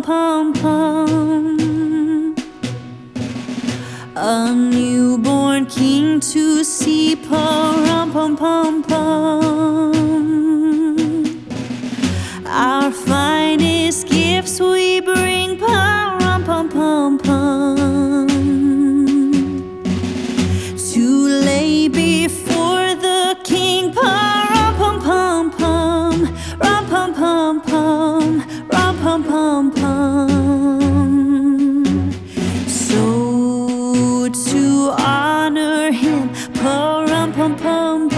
pum pum pum. A newborn king to see, pum pum pum pum. Our finest gifts we bring, pum pum pum pum, to lay before the king, pum pum pum pum, rum pum pum pum, rum pum pum pum. So to honor him, pum pum pum